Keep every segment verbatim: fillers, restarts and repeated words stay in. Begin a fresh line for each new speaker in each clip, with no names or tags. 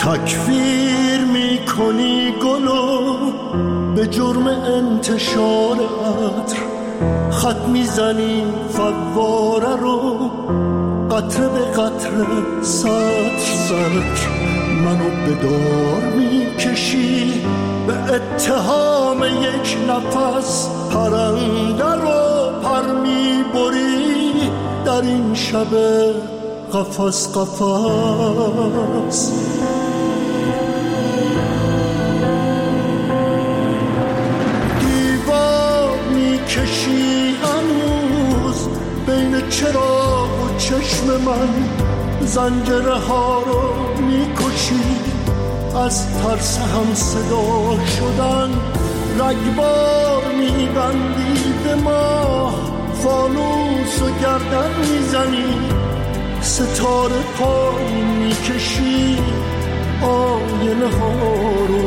تکفیر میکنی گلو به جرم انتشار عطر، خط میزنی فواره رو قطره به قطره سطر سطر، منو به دار میکشی به اتهام یک نفس، پرنده رو پر میبری در این شب قفس قفس. دیوار میکشی هنوز بین چراغ و چشم من، زنجره ها رو میکشی از ترس هم صدا شدن، رگبار میبندی به ما، فانوس و گردن میزنی، ستاره پایین میکشی، آینه ها رو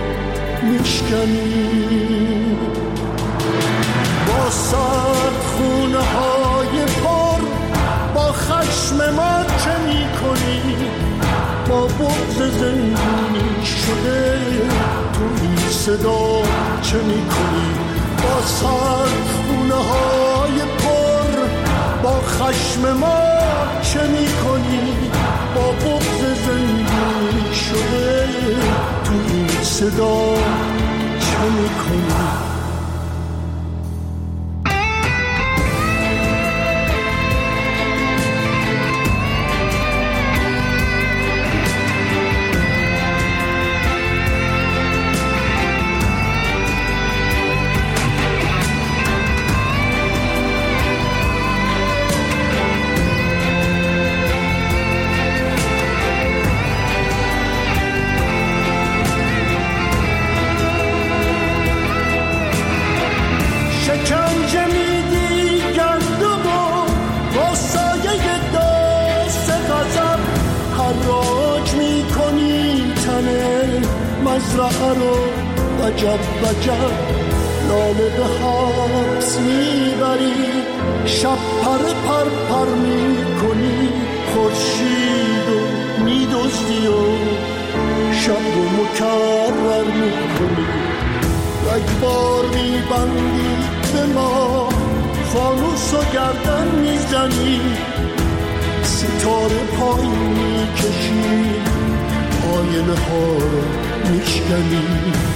میشکنی. با سرد خونه های پر با خشم ما چه میکنی، با بغض زندونی شده تو این صدا چه میکنی. با سرد خونه های پر با خشم ما چه میکنی، با بغض زندونی شده تو این صدا چه میکنی. مزرعه رو وجب وجب لاله به حبس میبری، شب پر پر پر میکنی، خورشید و میدزدی و شب رو مکرر میکنی، رگبار میبندی به ما، فانوس و گردن میزنی، ستاره پایین میکشی، آینه ها رو میشکنی.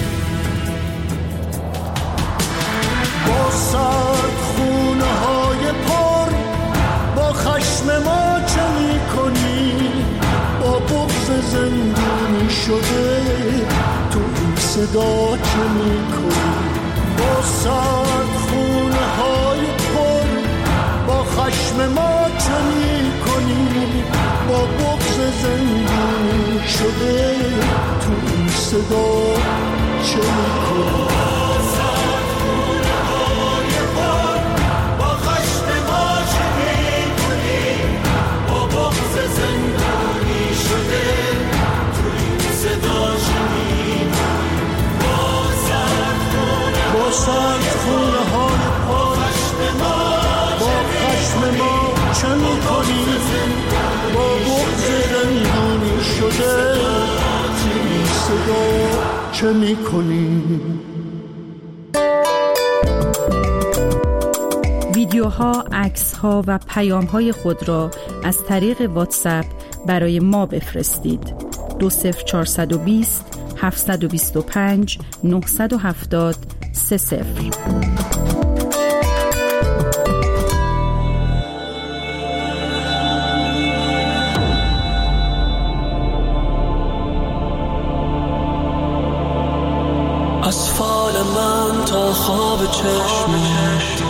با سرد خونه های پر با خشم ما چه میکنی، با بغض زندونی شده تو این صدا چه میکنی. با سرد خونه های پر با خشم ما چه میکنی، با بغض زندونی شده تو این صدا چه میکنی. سرد خونه های پا با خشم ما چه میکنی، با بغض زندونی شده این صدا چه میکنی.
ویدیوها، عکس‌ها و پیام‌های خود را از طریق واتساپ برای ما بفرستید. دو صفر چهارصد و بیست هفتصد و بیست و پنج نهصد و هفتاد سه صفر.
از فال من تا خواب چشمت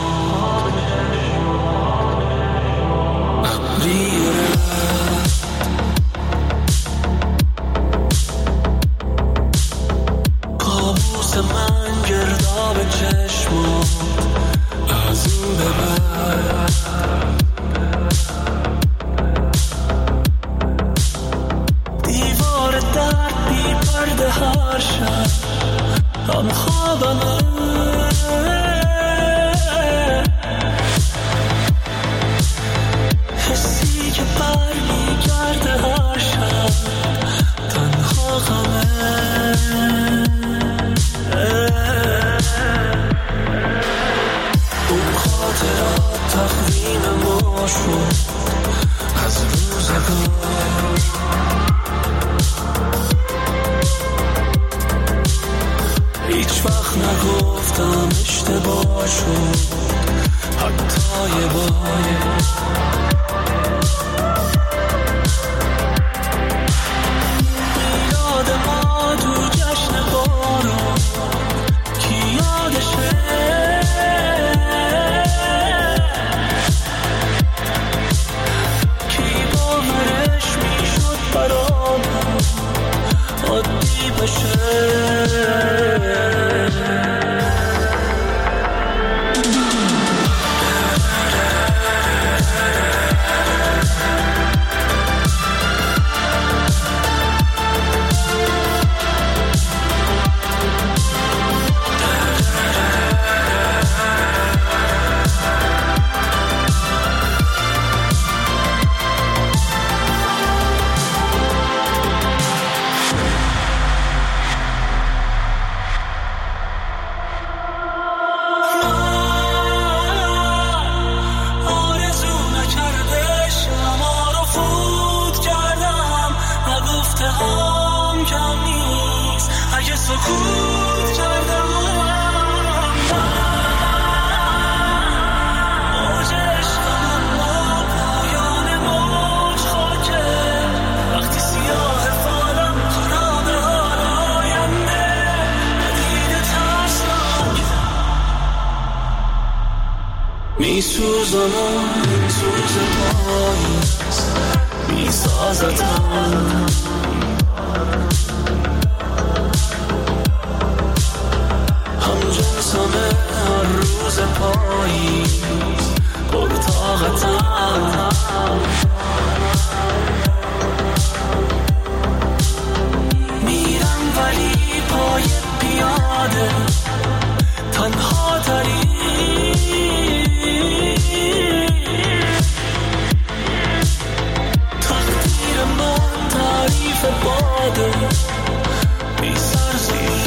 ابری رفت، کابوس من گرداب چشمت از این به بعد، دیوار درد بی پرده هر شب هم خوابمه، حسی که بر میگرده هر شب تنها غم شد از روزگار. هیچ وقت نگفتم اشتباه شد حتی یه بار. میلاد ما تو جشن بارون کی یادشه، کی باورش میشد برامون عادی بشه. میسوزم سوز پاییز میسازتم، همجنسمه هر روز پاییز پرطاقتم. میرم ولی پای پیاده تنها تری، تقدیر من تعریف باده بی سرزیر.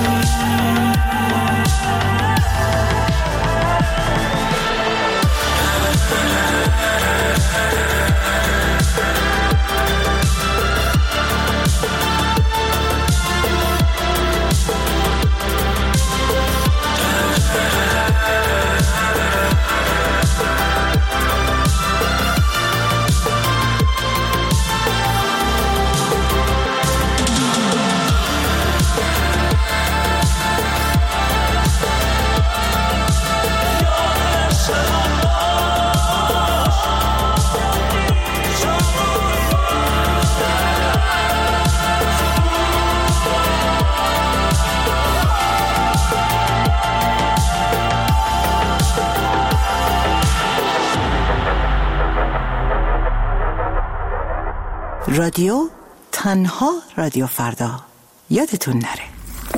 رادیو تنها رادیو فردا، یادتون نره.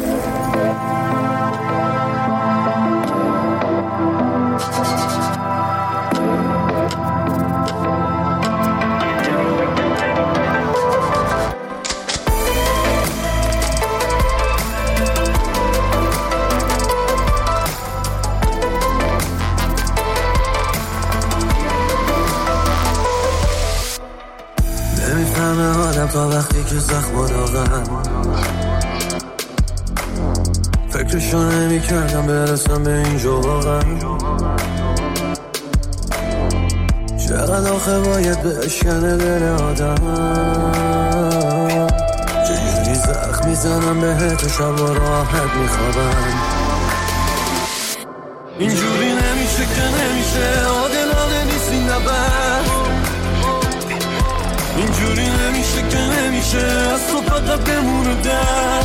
تا وقتی که زخم داغن فکرشو نمی کردم برسم به اینجا واقعا. چقدر آخه باید بشکنه دل آدم، چجوری زخم میزنم بهت و شب و راحت میخوابم. اینجوری نمیشه که نمیشه، عادلانه نیست این نبرد. اینجوری نمیشه که نمیشه، از تو فقط بمونه در.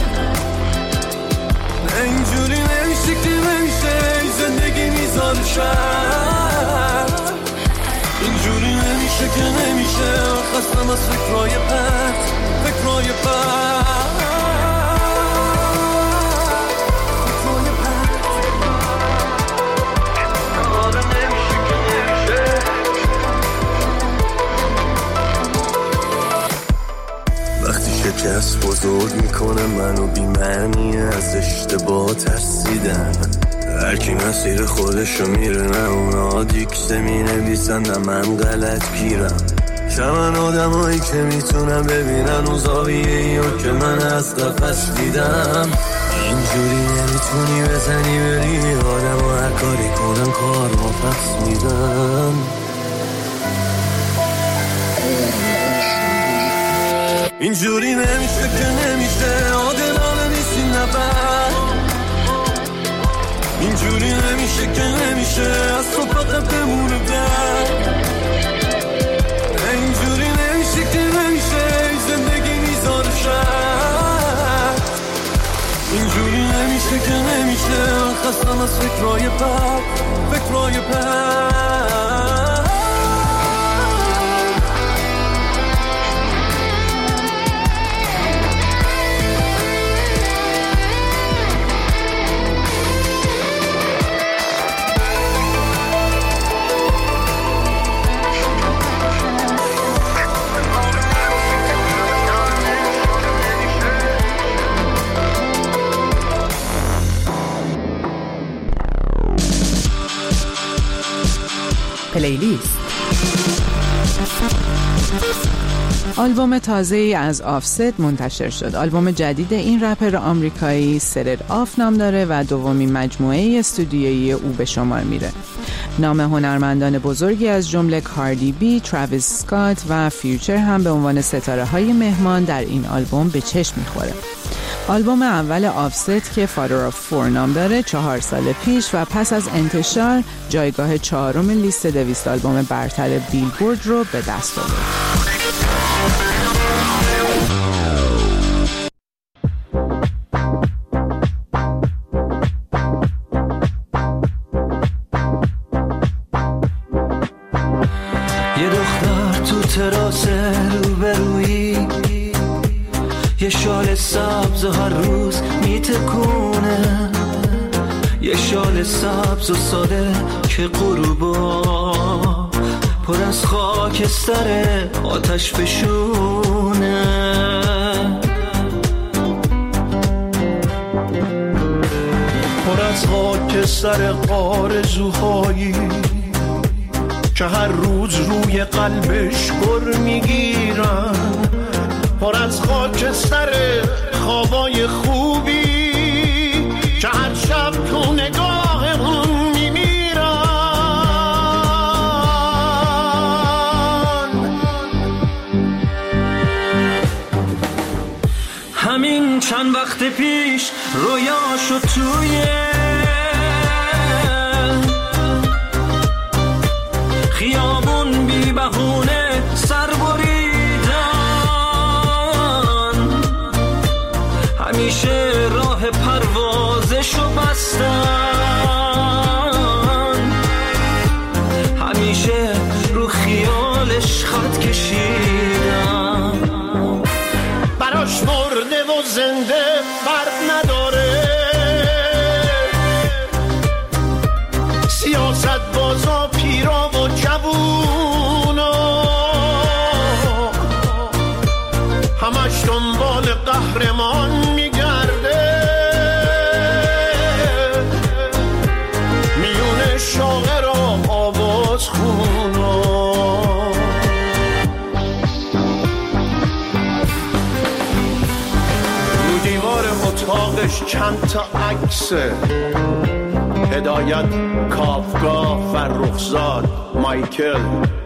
اینجوری نمیشه که نمیشه، زندگی میزان شد. اینجوری نمیشه که نمیشه، خستم از فکرهای پرت، فکرهای پرت. شکست بزرگ میکنه منو، بی معنی از اشتباه ترسیدن. هرکی مسیر خودشو میره، نه اونا دیکته می نویسن نه من غلط گیرم. شمن آدم هایی که میتونم ببینن اون زاویه ایو که من از قفص دیدم. اینجوری نمیتونی بزنی بری آدم ها هر کاری کنن کار ما پس میدن. اینجوری نمیشه که نمیشه آدم نیستیم نبر. اینجوری نمیشه که نمیشه از تو فقط بمونه در. اینجوری نمیشه که نمیشه زندگی میذاره شد. اینجوری نمیشه که نمیشه خستم از فکرهای بد، فکرهای بد.
پلیلیست.
آلبوم تازه‌ای از آفست منتشر شد. آلبوم جدید این رپر آمریکایی سرد آف نام داره و دومین مجموعه استودیویی او به شمار میره. نام هنرمندان بزرگی از جمله کاردی بی، تراویس اسکات و فیوچر هم به عنوان ستاره‌های مهمان در این آلبوم به چشم میخوره. آلبوم اول آفست که فادر آف فور نام داره چهار سال پیش و پس از انتشار جایگاه چهارم لیست دویست آلبوم برتر بیلبورد رو به دست آورد.
یه دختر تو تراس روبرویی، یه شال سبز و هر روز میتکونه، یه شال سبز و ساده که غروبا پر از خاکستر آتش فشونه. پر از خاکستر آرزوهایی که هر روز روی قلبش بر میگیرن، پر از خاکستر خوابای خوبی که هر شب تو نگاه اون میمیرن. همین چند وقت پیش رویاشو توی خیابون بی بهونه سر بریدن، همیشه راه پروازشو بستن، همیشه رو خیالش خط کشیدن. براش مرده و زنده فرق نداره، سیاست بازا پیرا و جوونا همش دنبال قهرمان میگرده، میونه شاعر و آواز خونا. رو دیوار اتاقش چند تا عکسه، هدایت، کافکا، فرخزاد، مایکل،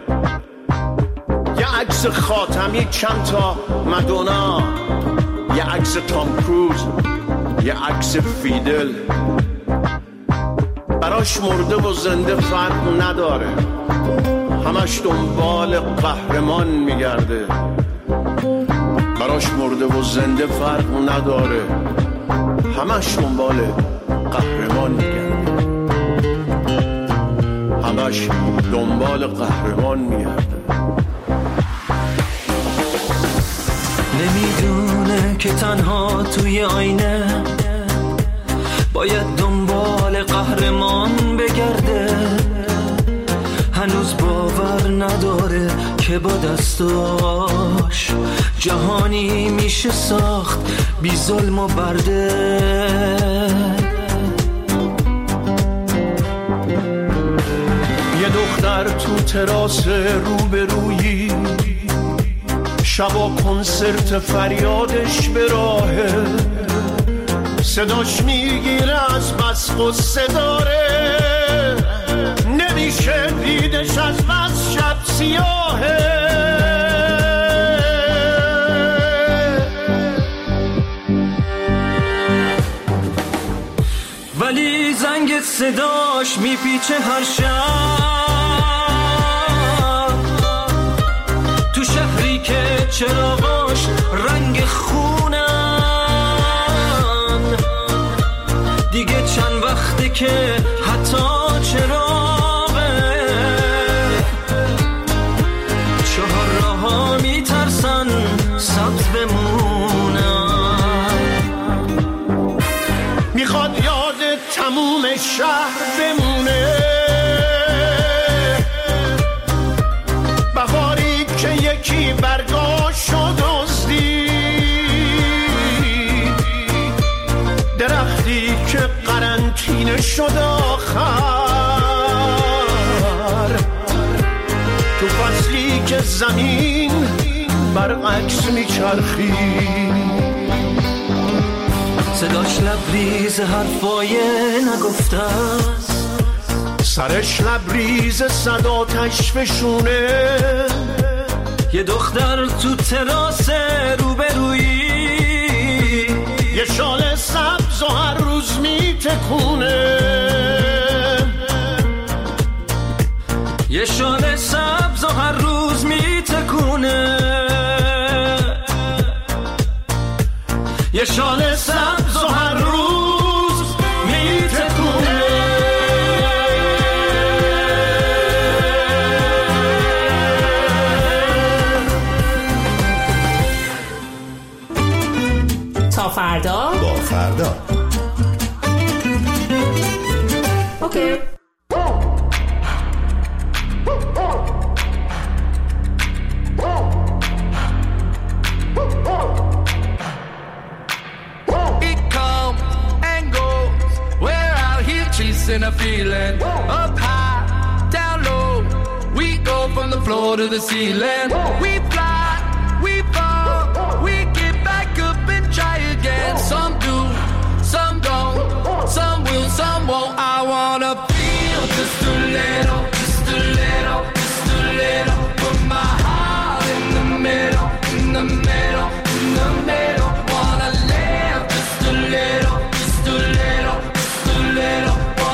یه عکس خاتمی، چند تا مدونا، یه عکس تام کروز، یه عکس فیدل. براش مرده و زنده فرق نداره، همش دنبال قهرمان میگرده. براش مرده و زنده فرق نداره، همش دنبال قهرمان میگرده، همش دنبال قهرمان میگرده. نمیدونه که تنها توی آینه باید دنبال قهرمان بگرده، هنوز باور نداره که با دستاش جهانی میشه ساخت بی ظلم و برده. دختر تو تراس روبرویی، شبا کنسرت فریادش به راهه، صداش میگیره از بس قصه داره، نمیشه دیدش از بس شب سیاهه. ولی زنگ صداش میپیچه هر شب، تو شهری که چراغاش رنگ خونن، دیگه چند وقته که حتی چراغه چهار راه‌ها میترسن سبز بمونن، میخواد یاد تموم شهر بمونه، بهاری که یکی برگاشو دزدید، درختی که قرنطینه شد آخر، تو فصلی که زمین برعکس میچرخید، صداش لبریز حرفای نگفته است، سرش لبریز صداتش فشونه، یه دختر تو تراس روبرویی، یه شال سبز و هر روز میتکونه، یه شال سبز و هر روز میتکونه، یه شال سبز و هر روز میتکونه.
تا فردا
با فردا.
اوکی.
And a feeling up high, down low. We go from the floor to the ceiling. We fly, we fall, we get back up and try again. Some do, some don't, some will, some won't. I wanna feel just a little, just a little, just a little. Put my heart in the middle, in the middle, in the middle. Wanna live just a little, just a little, just a little.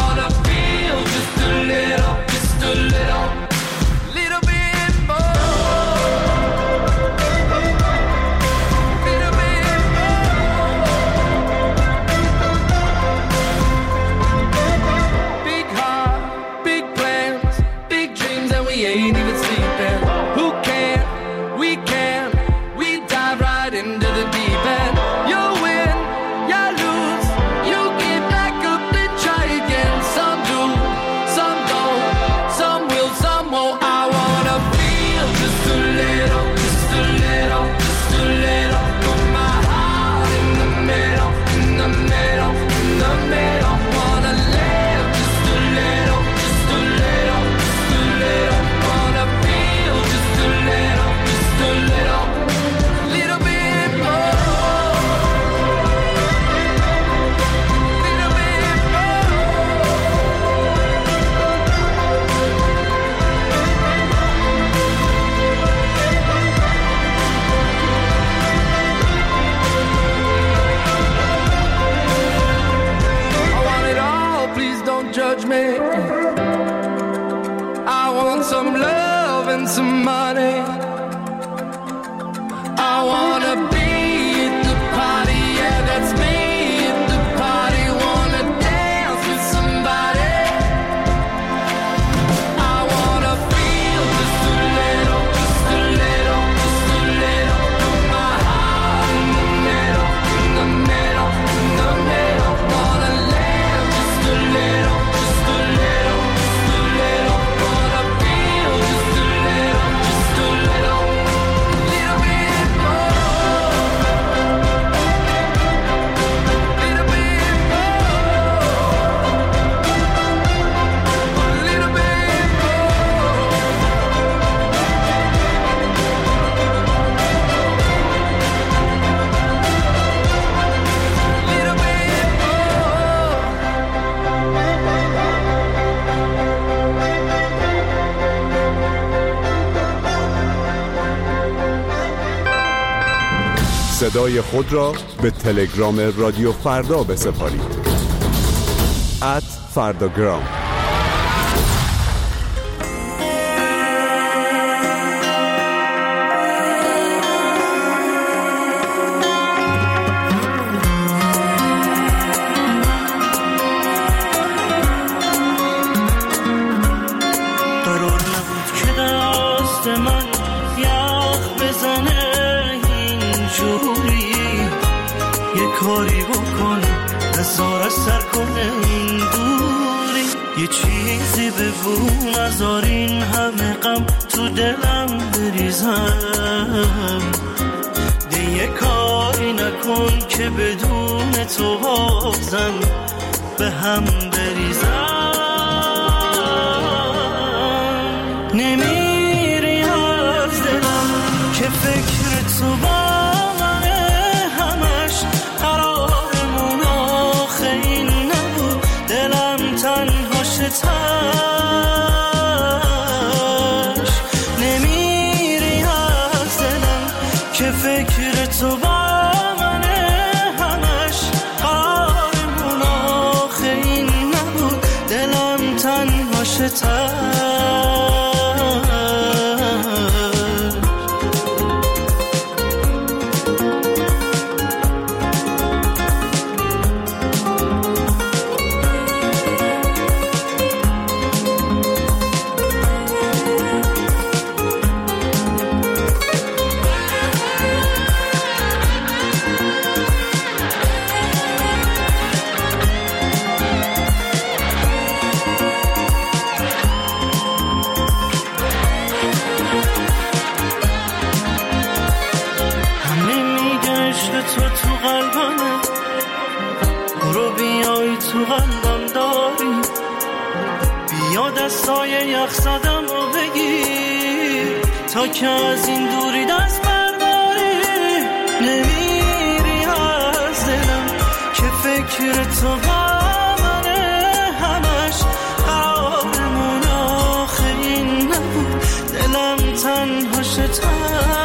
Some money. I wanna be at the party, yeah, that's me at the party. Wanna dance with somebody. I wanna feel just a little, just a little, just a little. Put my heart in the middle, in the middle, in the middle. Wanna live just a little, just a little, just a little. Wanna feel just a little, just
صدای خود را به تلگرام رادیو فردا بسپارید. ات فرداگرام.
کاری بکن نزار سر کنه این دوری، یه چیزی بگو نزار این همه غم تو دلم بریزم، دیگه کاری نکن که بدون تو بازم به هم بریزم. نمیری از دلم که فکر تو با تاش نمیری از دلم که فکر تو با منه، همش قرارمون آخه این نبود، دلم تنهاش تاش. دستای یخ زدم و بگیر تا که از این دوری دست برداری، نمیری از دلم که فکر تو با منه، همش قرارمون آخه این نبود، دلم تنهاش تاش.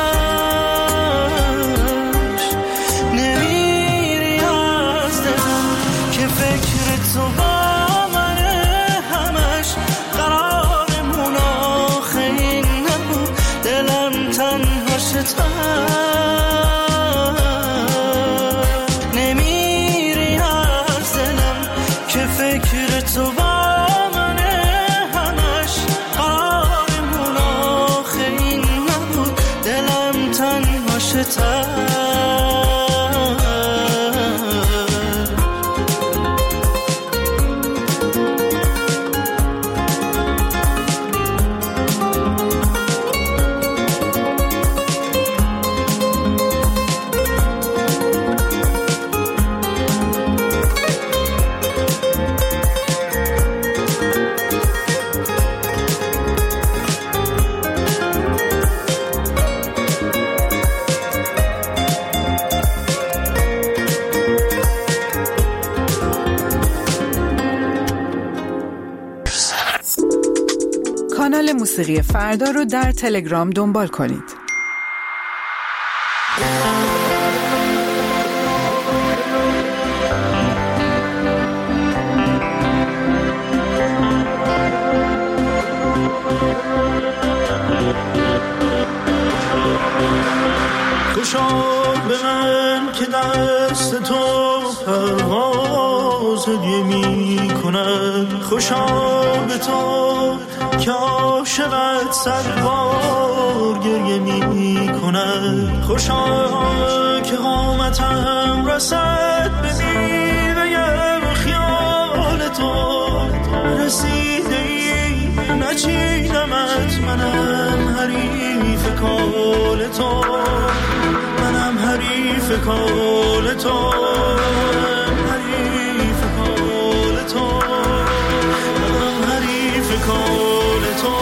نمیری از دلم که فکر تو با نمیری از دلم که فکر تو با منه، همش قرارمون آخه این نبود، دلم تنهاش تاش.
کانال موسیقی فردا رو در تلگرام دنبال کنید.
خوشا به من که دست تو پرواز هدیه می کنم، خوشا به تو که عاشقت صد بار گریه می کنم، خوشا که قامتم رسد به میوه خیال تو، رسیده ای نچیدمت، منم حریف کال تو، منم حریف کال تو، حریف کال تو، منم حریف کال تو.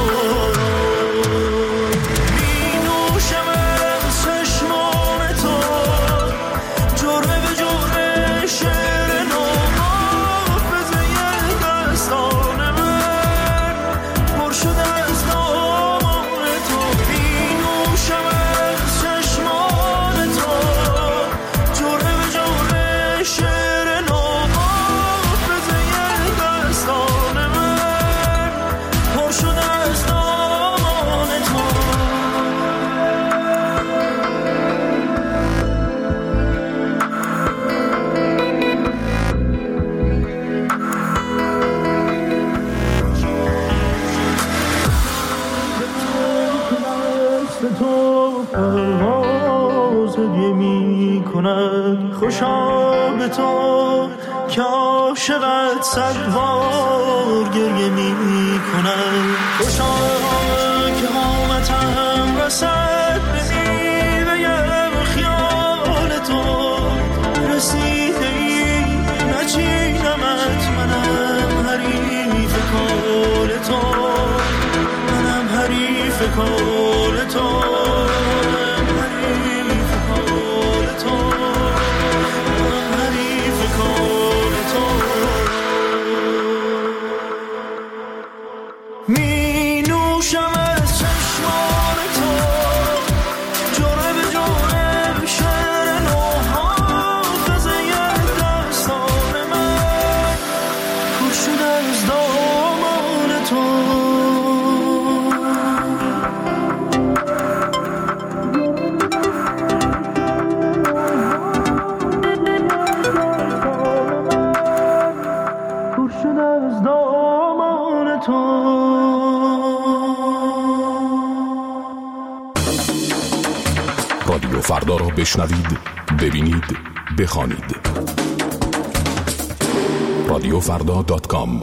می نوشم از چشمان تو جرعه به جرعه شعر نو، حافظه دستان من پر شده از نام تو. می نوشم از چشمان تو گریه می کند. خوشا به تو که عاشقت صد بار گریه می کند. خوشا که قامتم رسد به میوه خیال تو. رسیده ای نچینمت، منم حریف کار تو، منم حریف کار تو.
رادیو فردا را بشنوید، ببینید، بخوانید. رادیو فردا دات کام.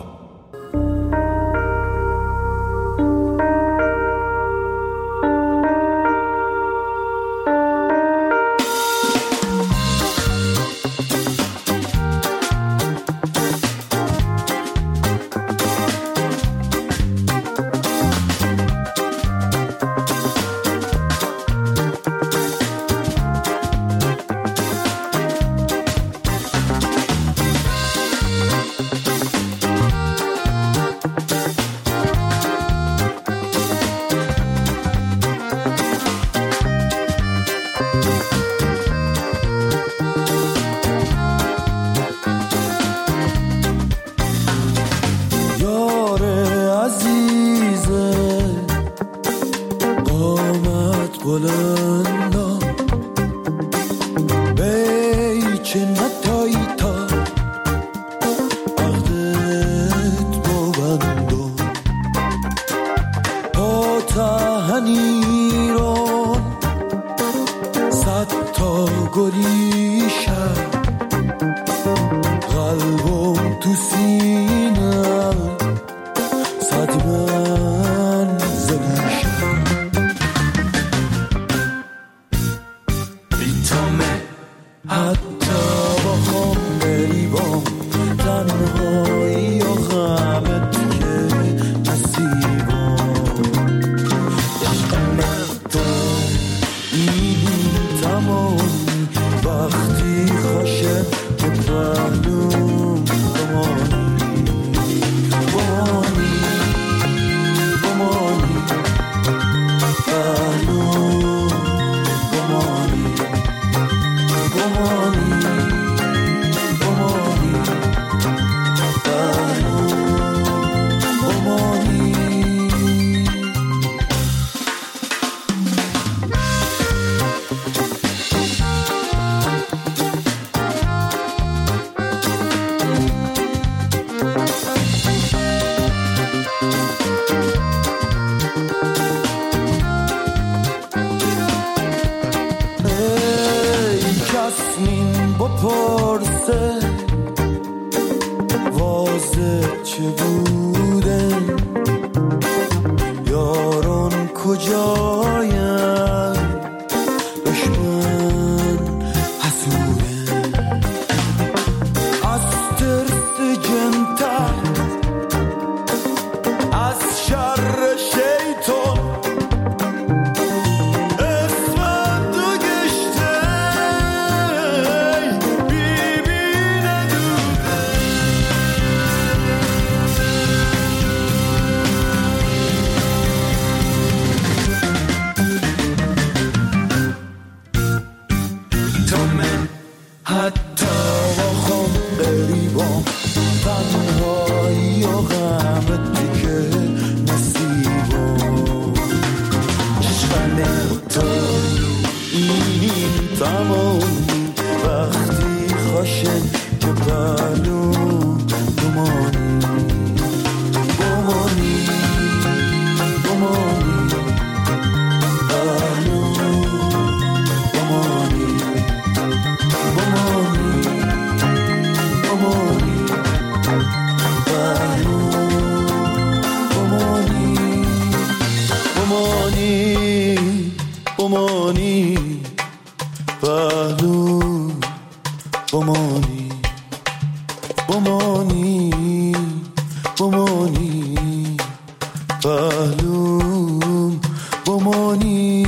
بمانی
پهلو بمانی بمانی بمانی پهلو بمانی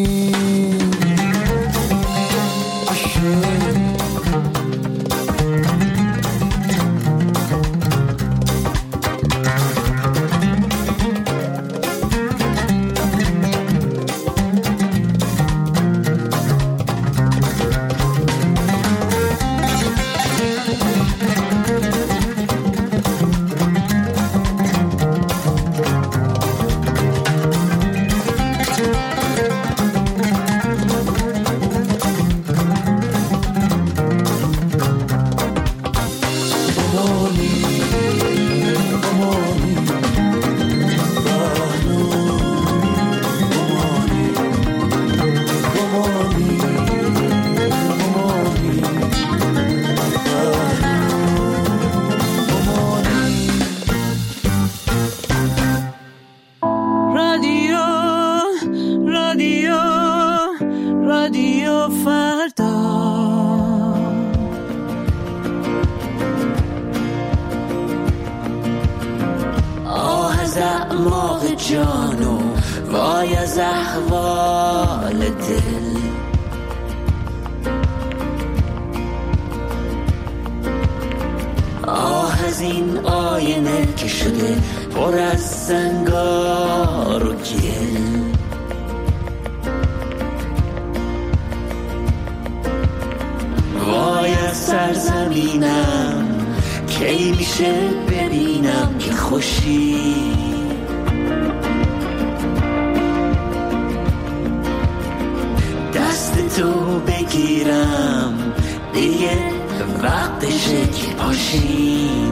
جانو وای از احوال دل آه از این آینه که شده پر از زنگار و گل وای از سرزمینم کی میشه ببینم که خوشی تو بگیرم دیگه وقتشه که پاشیم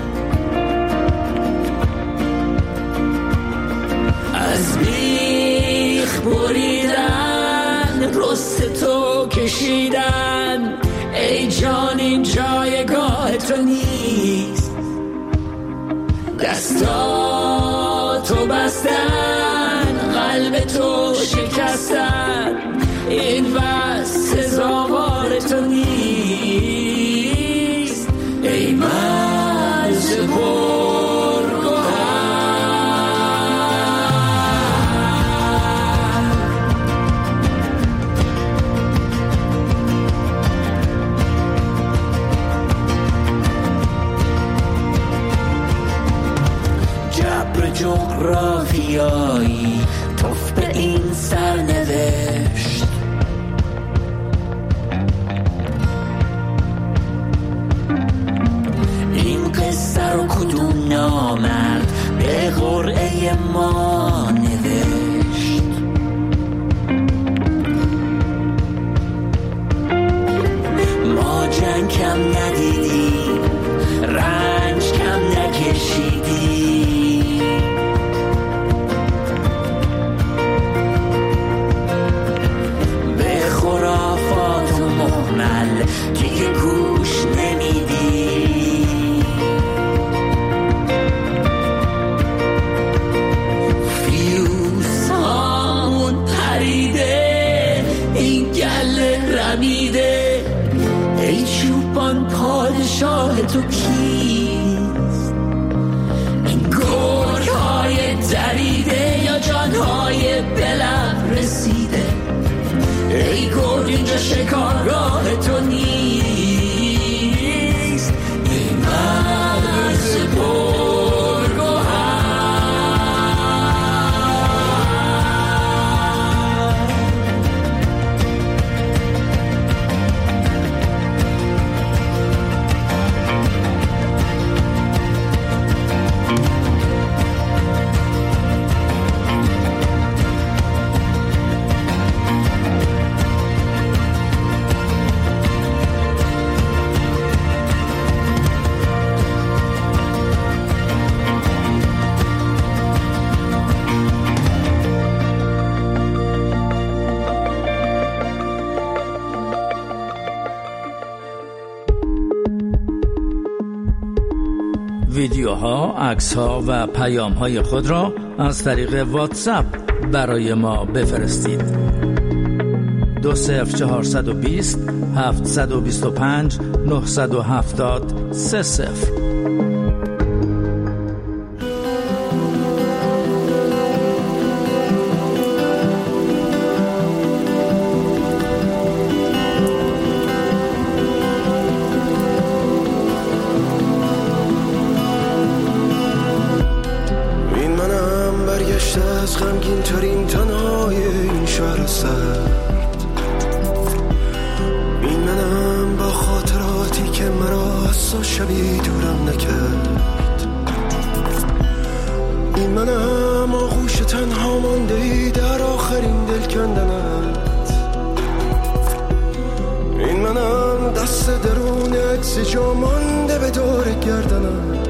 از بیخ بریدن رست تو کشیدن ای جان این جایگاه تو نیست دستاتو بستن قلب تو شکستن این بس سزاوار تو نیست ای مرز پرگوهر جبر جغرافیایی توف به این سرنوشت سر و کدوم نامرد به قرعه ما نوشت ما جنگ کم ندیدیم رنج کم نکشیدیم به خرافات و مهمل دیگه گوش نمیدیم ای چوبان پادشاه تو کیست این گرگ‌های دریده یا جانهای بلب رسیده ای گرگ اینجا شکارگاه تو نیست این مرز پرگوهر ویدیوها، عکس‌ها و پیام‌های خود را از طریق واتساپ برای ما بفرستید.
دو صفر چهارصد و بیست هفتصد و بیست و پنج نهصد و هفتاد سه صفر.
از غمگین ترین تنهای این شهر سرد، این منم با خاطراتی که مرا از تو شبی دورم نکرد، این منم آغوش تنها مانده ای در آخرین دل کندنت، این منم دست درون عکس جا مانده به دور گردنت،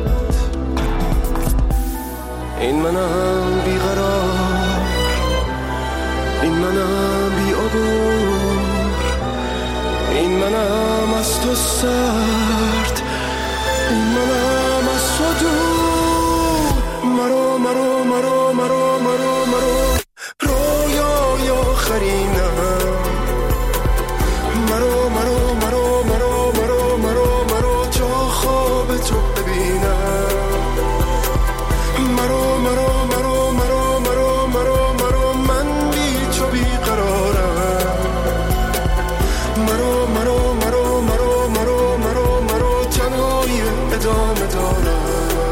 این منم بیقرار، این منم بی عبور، این منم از تو سرد، این منم از تو دور، مرو مرو مرو مرو مرو مرو رویای آخرینم، مرو مرو مرو مرو مرو مرو مرو تا خواب تو ببینم، مرو مرو مرو مرو مرو مرو مرو من بی تو بیقرارم، مرو مرو مرو مرو مرو مرو مرو تنهای ادامه دارم.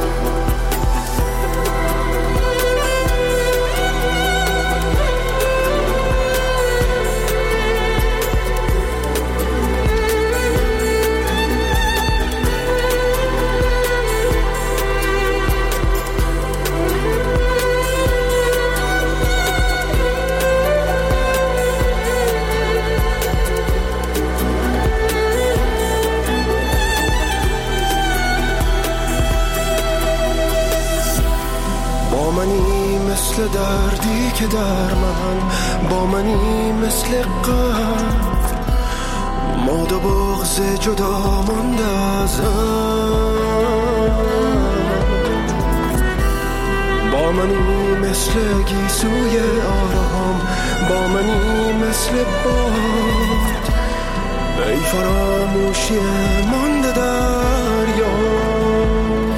با منی مثل دردی که در من، با منی مثل قلب، ماد و بغض جدا مانده ازم، با منی مثل گیسوی آرام، با منی مثل باد، ای فراموشی مانده در یاد،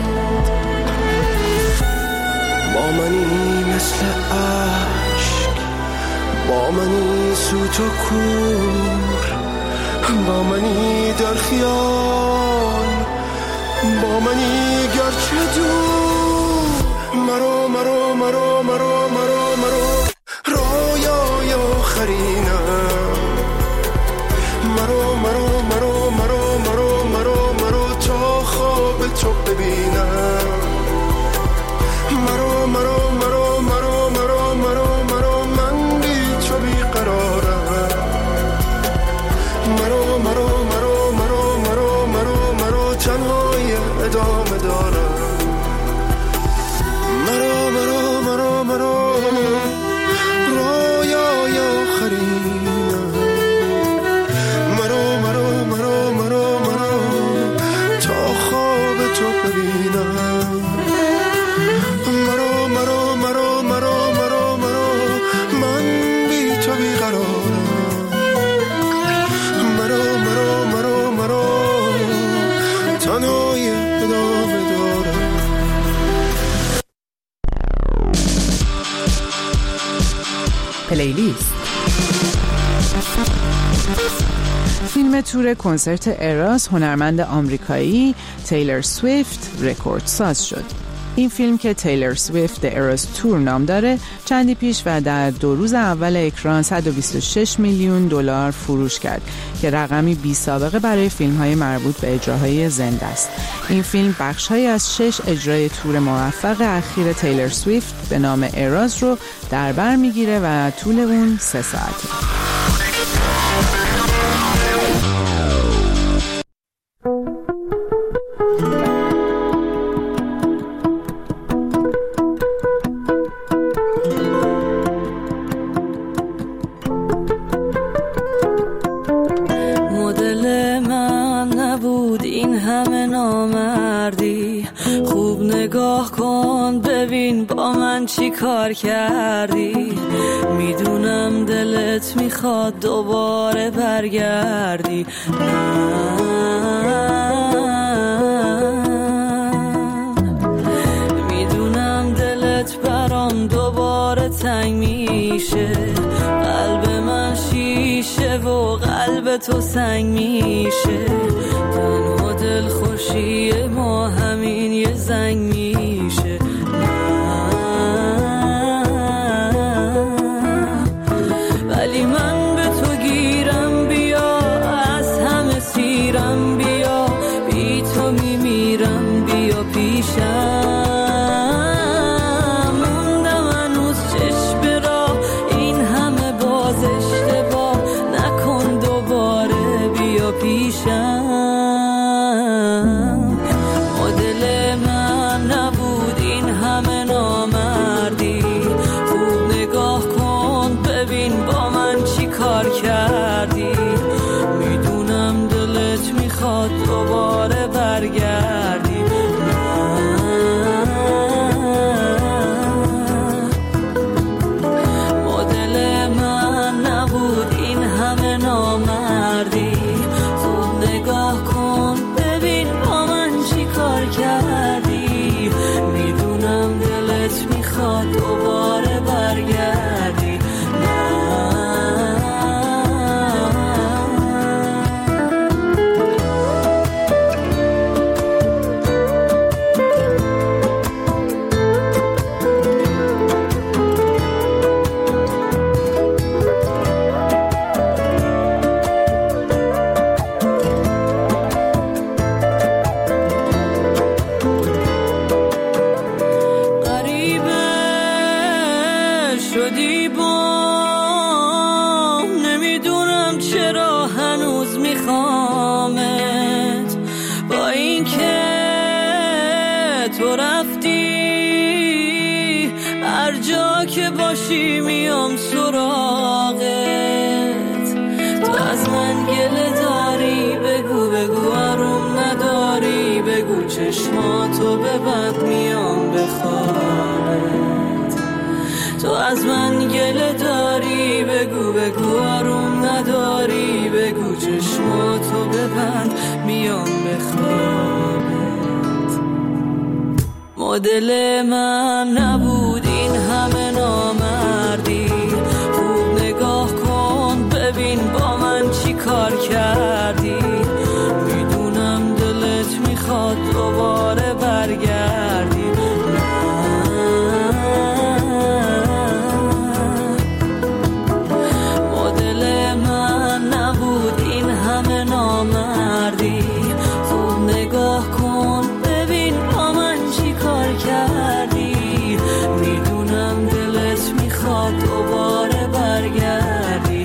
با منی مثل عشق، با منی سوت و کور، با منی در خیال، با منی گرچه دور، مرو مرو مرو مرو مرو مرو رویای آخرینم، مرو مرو مرو مرو مرو مرو مرو تا خواب تو ببینم، مرو مرو مرو مرو مرو مرو مرو من بی تو بیقرارم، مرو مرو مرو مرو مرو مرو مرو تنهای ادامه دارم، مرو مرو مرو مرو رویای آخرینم، مرو مرو مرو مرو مرو تا خواب تو ببینم، مرو مرو مرو مرو مرو مرو من بی تو بیقرارم، مرو مرو مرو مرو تنهای ادامه دارم.
پلیلیست.
فیلم تور کنسرت اراس هنرمند آمریکایی تیلر سویفت رکورد ساز شد. این فیلم که تیلر سویفت اراس تور نام داره چندی پیش و در دو روز اول اکران صد و بیست و شش میلیون دلار فروش کرد که رقمی بی سابقه برای فیلم‌های مربوط به اجراهای زنده است. این فیلم بخش‌هایی از شش اجرای تور موفق اخیر تیلر سویفت به نام اراس رو در بر میگیره و طول اون سه ساعته.
نگاه کن ببین با من چی کار کردی، میدونم دلت میخواد دوباره برگردی. میدونم دلت برام دوباره تنگ میشه، قلب من شیشه و قلب تو سنگ میشه، تنها دل خوشی ما همین یه زنگ میشه. ولی من به تو گیرم بیا، از همه سیرم بیا، بی تو میمیرم بیا پیشم. موندم هنوز چشم راه، این همه باز اشتباه نکن دوباره بیا پیشم. مدل من نبود این همه نامردی، خوب نگاه کن ببین با من چی کار کردی، میدونم دلت میخواد دوباره برگردی. مدل من نبود این همه نامردی، خوب نگاه کن ببین با من چی کار کردی، میدونم دلت میخواد دوباره برگردی. میام سراغت، تو از من گله داری بگو بگو، آروم نداری بگو، چشماتو ببند میام بخوابت. تو از من گله داری بگو بگو، آروم نداری بگو، چشماتو ببند میام بخوابت. مدل من نبود این همه نامردی، خوب نگاه کن ببین با من چی کار کردی، میدونم دلت میخواد دوباره برگردی. مدل من نبود این همه نامردی، خوب نگاه کن ببین با من چی کار کردی، میدونم دلت میخواد دوباره برگردی.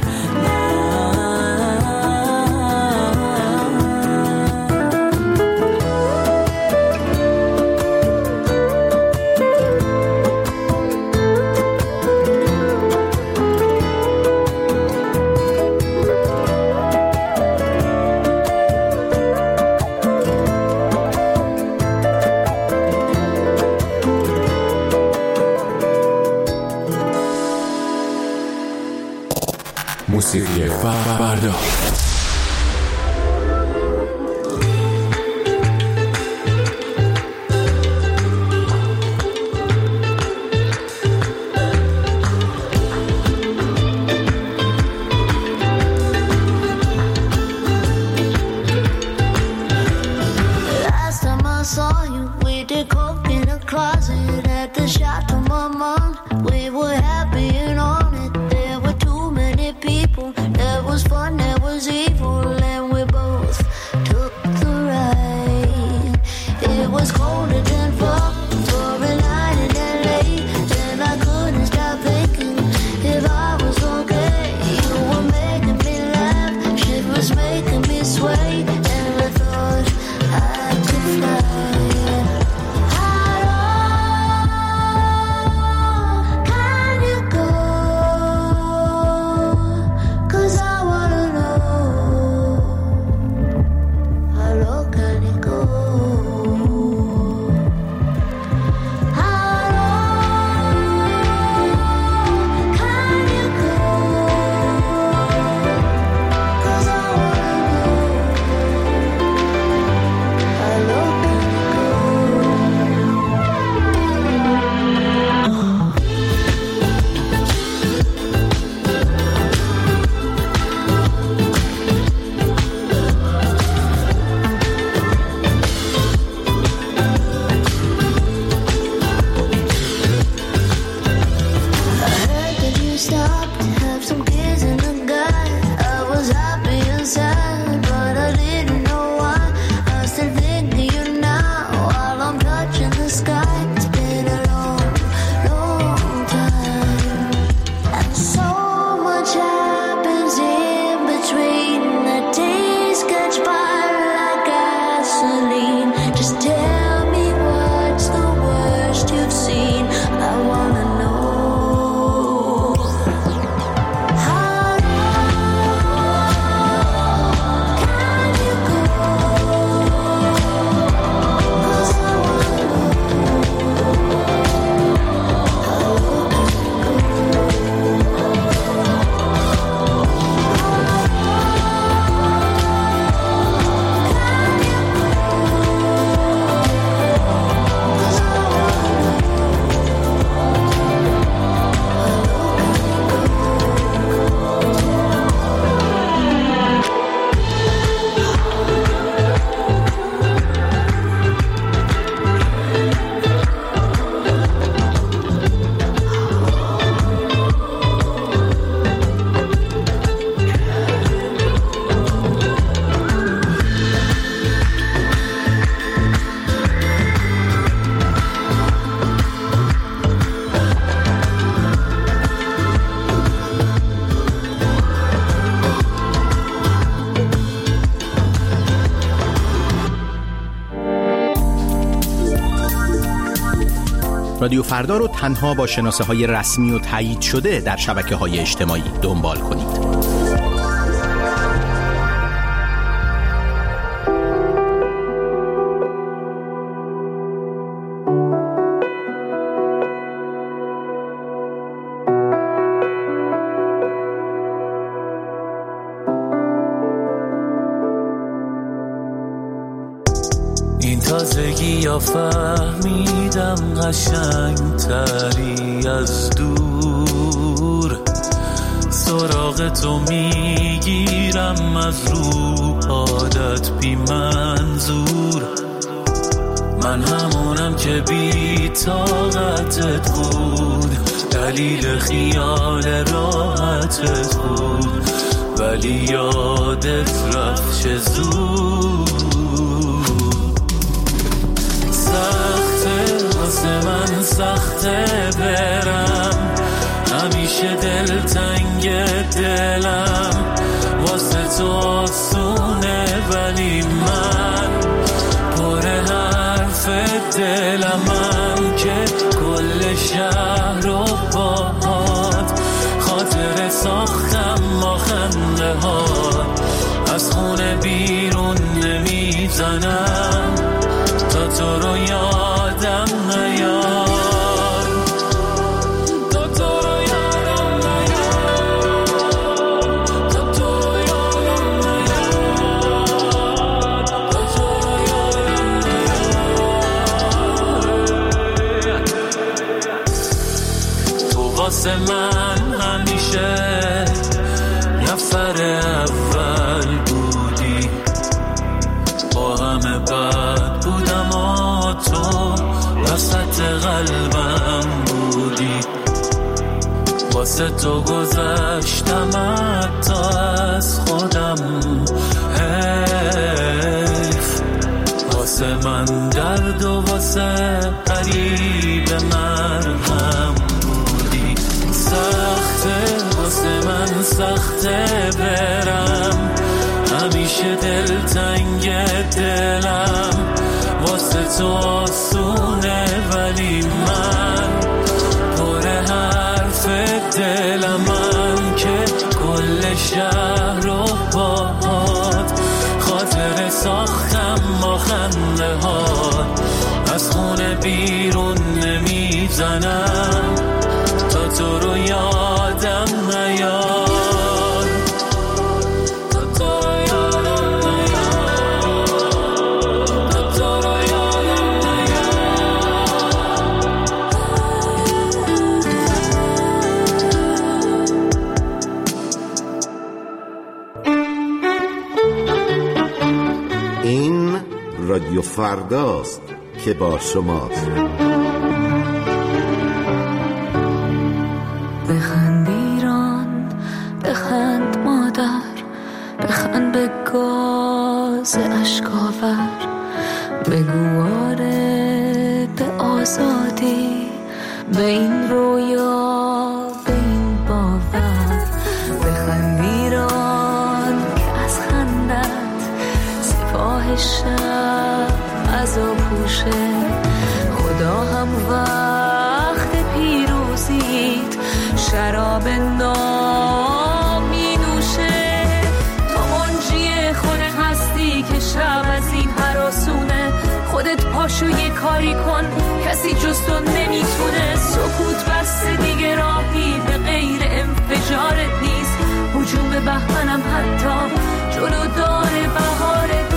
موسیقی فردا.
Last time I saw you, we did coke in a closet at the Chateau Marmont. We were happy and on it. There was fun, there was
رادیو فردا رو تنها با شناسه های رسمی و تایید شده در شبکه های اجتماعی دنبال کنید.
این تازگی یا فهمیدم قشنگ تری از دور، سراغ تو میگیرم از رو عادت بی منظور. من همونم که بی طاقتت بود، دلیل خیال راحتت بود، ولی یادت رفت چه زود. سخته واسه من سخته برم، همیشه دل تنگ دلم، واسه تو آسونه ولی من پر حرف دلمم که کل شهر رو باهات خاطر ساختم با خنده هات. از خونه بیرون نمیزنم تا تو رو یادم نیاد، تا تو رو یادم نیاد، تا تو رو یادم نیاد، تا تو رو یادم نیاد. تو واسه من همیشه نفر اول بودی، با همه بد بودم و تو وسط قلبم بودی. واسه تو گذشتم حتی از خودم، حیف واسه من درد و واسه قریب مرهم بودی. سخته واسه من سخته برم، همیشه دل تنگ دلم، واسه تو آسونه ولی من پر حرف دلمم که کل شهر رو باهات خاطر ساختم با خنده هات. از خونه بیرون نمیزنم تا تو رو یادم نیاد،
رادیو فرداست که با شماست.
بخند ایران، بخند مادر، بخند به گاز اشکاور، بگو آره به آزادی، به این رویا، به این باور. بخند ایران که از خندت سپاه شب عزا پوشه، خدا هم وقت پیروزیت شراب نام می نوشه. تو منجی خود هستی که شب از این هراسونه، خودت پاشو یه کاری کن کسی جز تو نمیتونه. سکوت بسته دیگه راهی به غیر انفجارت نیست، هجوم بهمنم حتی جلو داره بهارت.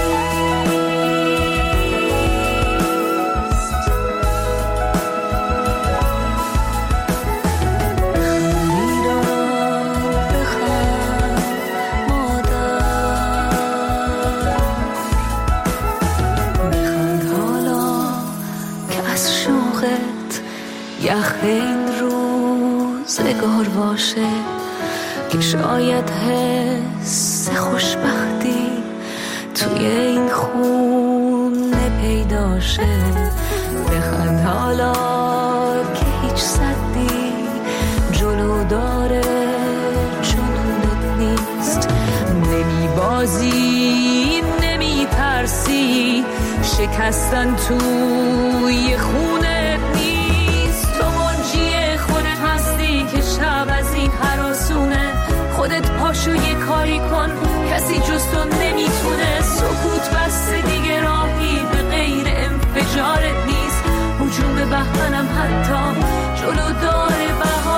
یخ این روزگار باشه که شاید حس خوشبختی توی این خونه پیدا شه. بخند حالا که هیچ صدی جلو داره جنونت نیست. نمی بازی نمی ترسی، شکستن توی خونت نیست. پاشو یه کاری کن، کسی جز تو نمیتونه. سکوت بسته دیگه راهی به غیر انفجارت نیست. هجوم به بهمنم حتی جلو داره بهار.